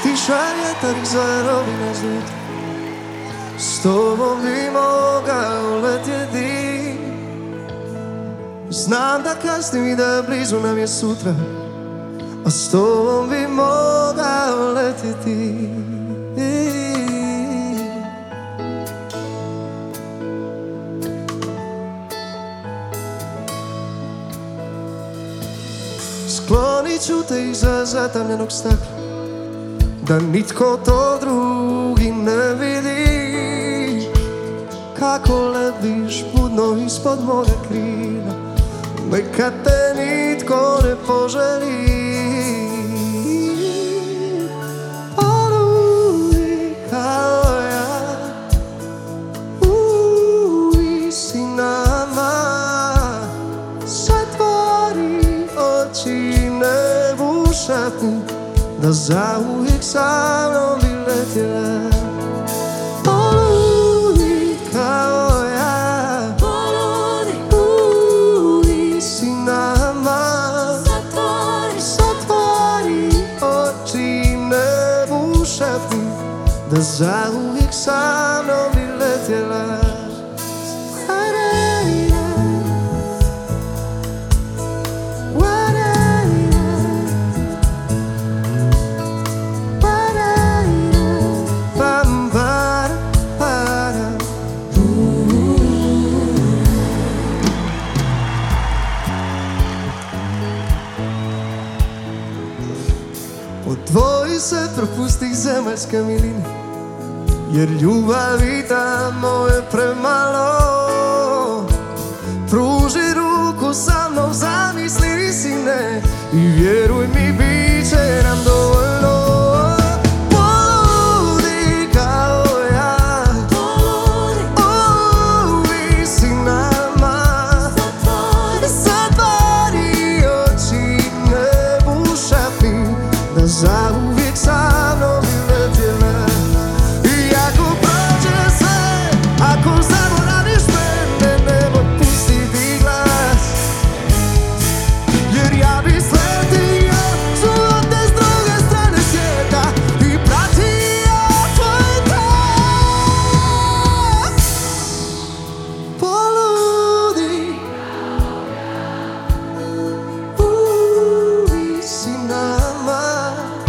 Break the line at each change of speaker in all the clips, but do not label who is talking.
Stiša vjetar i zvarovi nas ljuti. S tobom bi mogao letjeti. Znam da kasnim i da blizu nam je sutra, a s tobom bi mogao letjeti. Sklonit ću te iza zatamljenog stakla, da nitko to drugi ne vidi. Kako lebiš budno ispod moga krila, neka te nitko ne poželi. Poludi kao ja u visinama, zatvori oči, ne bušati, da zauvijek sa mnom bi letjela. Poludi kao ja, poludi u visinama, zatvori oči, ne bušati, da zauvijek sa mnom bi letjela. Odvoji se, propusti zemaljske miline, jer ljubavi tamo je premalo. Pruži ruku sa mnom, zamisli visine i vjeruj mi, bit će nam dovoljno. Poludi kao ja, poludi u visinama, zatvori oči, ne bušati, da zauvijek sa mnom bi letjela. I ako prođe sve, ako zaboraviš mene, nemoj pustiti glas, jer ja bi sletio suvote s druge strane svijeta i pratio tvoj glas. Poludi u visinama,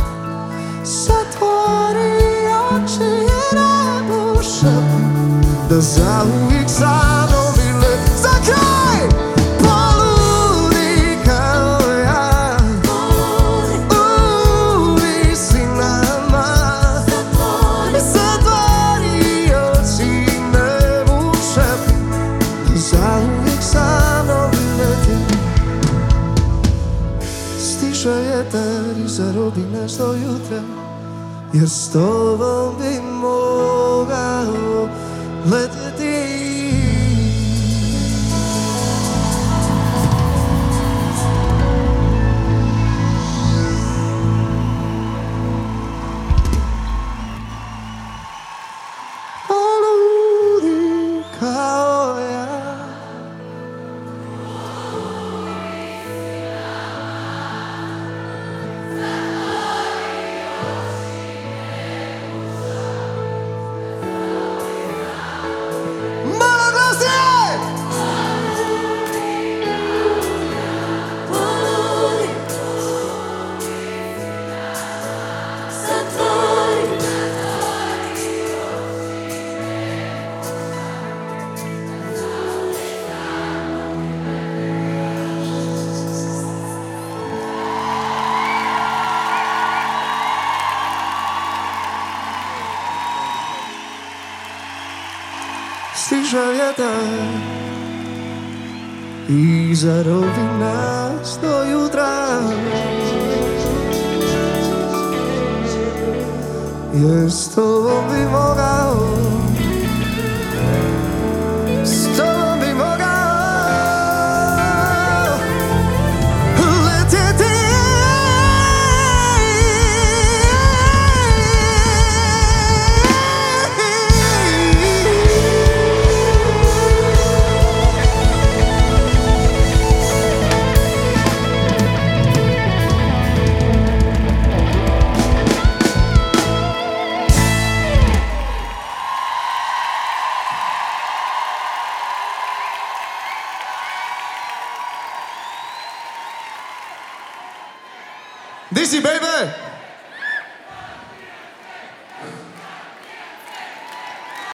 zatvori oči, ne bušati, da zauvijek sa mnom bi letjela. Za kraj! Poludi kao ja, u visinama, zatvori oči, ne bušati, da zauvijek sa mnom bi letjela. Stiša vjetar i zarobi nas do jutra, jer s tobom bi mogao letjeti. Poludi kao ja, malo glasnije! Stiša vjetar i zarobi nas do jutra, jer s tobom bi mogao, s tobom bi mogao letjeti. Di si, baby!